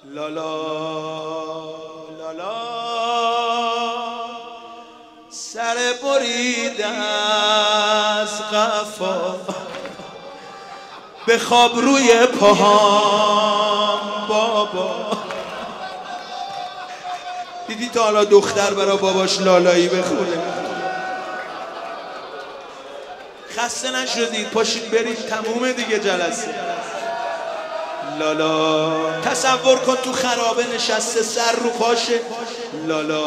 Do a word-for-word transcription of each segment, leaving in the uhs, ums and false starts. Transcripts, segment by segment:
لالا لالا سر بریده از قفا بخواب روی پاهام بابا. دیدی تا حالا دختر برا باباش لالایی بخونه؟ خسته نشدید؟ پاشید برید تمومه دیگه جلسه. لالا تصور کن تو خرابه نشسته سر رو پاشه. لالا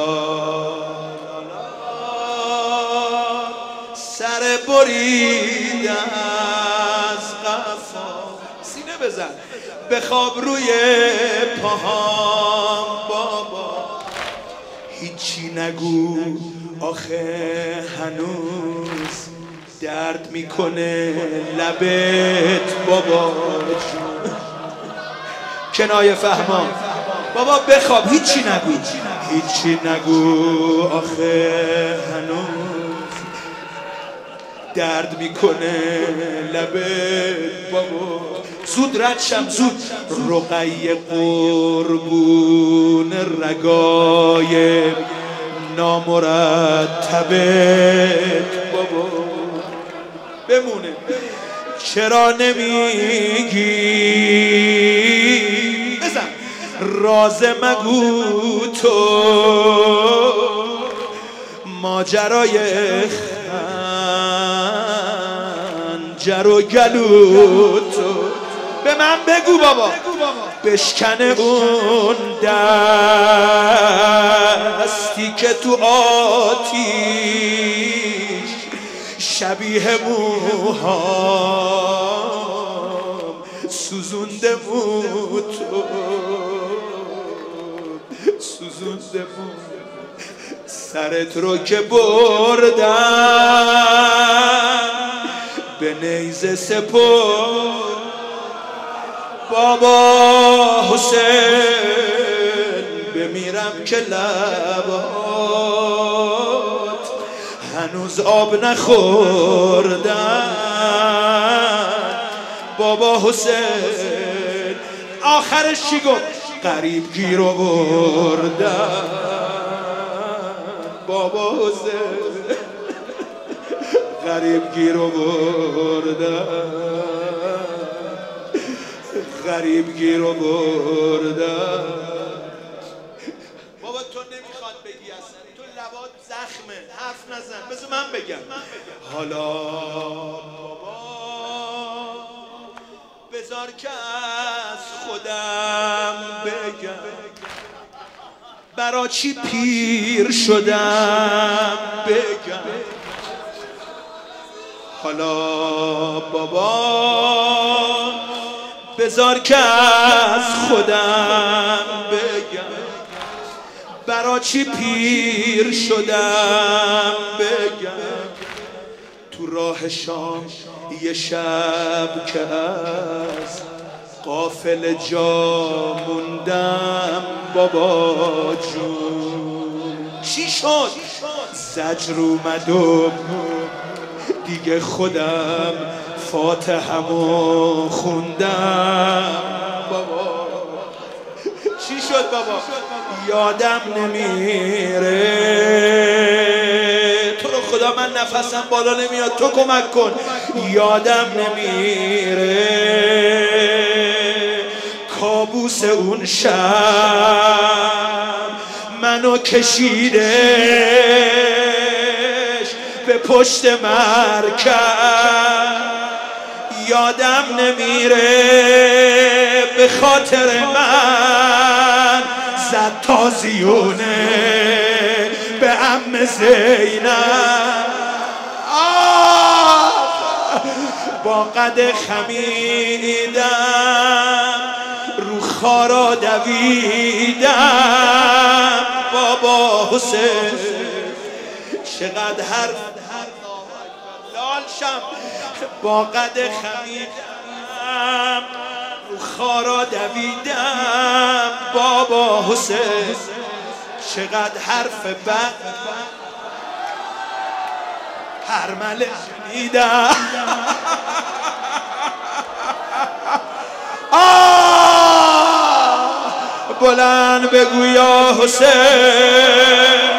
سر بریده از قفا سینه بزن بخواب روی پاهام بابا. هیچی نگو آخه هنوز درد میکنه لبت بابا. کنایه فهمان بابا بخواب هیچی نگو هیچی نگو آخه هنوز درد میکنه لبت بابا. زود رد شم زود رقیه قربون رگای نامرتبت بابا بمونه. چرا نمیگی بزن راز مگو تو ماجرای خنجر و گلو تو به من بگو بابا. بشکنه اون دستی که تو آتیش شبیه موهام سوزونده مو تو سوزونده مو سرت رو که بردم به نیزه سپرد بابا حسین. بمیرم که لبات هنوز آب نخوردن بابا حسین. آخرش چی گفت؟ غریب گیر آوردن بابا حسین. غریب گیر آوردن غریب گیر آوردن بابا. تو نمیخواد بگی اصلا تو لبات زخمه حرف نزن بذار من بگم. حالا بابا بذار که از خودم بگم برا چی پیر شدم بگم. حالا بابا بذار که از خودم بگم برا چی پیر شدم بگم. تو راه شام یه شب که از قافل جا موندم بابا جون. چی شد؟ زجر اومد و دیگه خودم فاتحه‌مو خوندم بابا. چی شد بابا؟ یادم نمیره تو رو خدا من نفسم بالا نمیاد تو کمک کن. یادم نمیره کابوس اون شب منو کشیدش به پشت مرکب. یادم نمیره به خاطر من زد تازیونه به عم زینب. با قد خمیدم رو خارا دویدم بابا حسین. چقدر حرف لال شم با قد خمیدم رو خارا دویدم بابا حسین. چقدر حرف بد هر مله شنیدم بلند بگو یا حسین.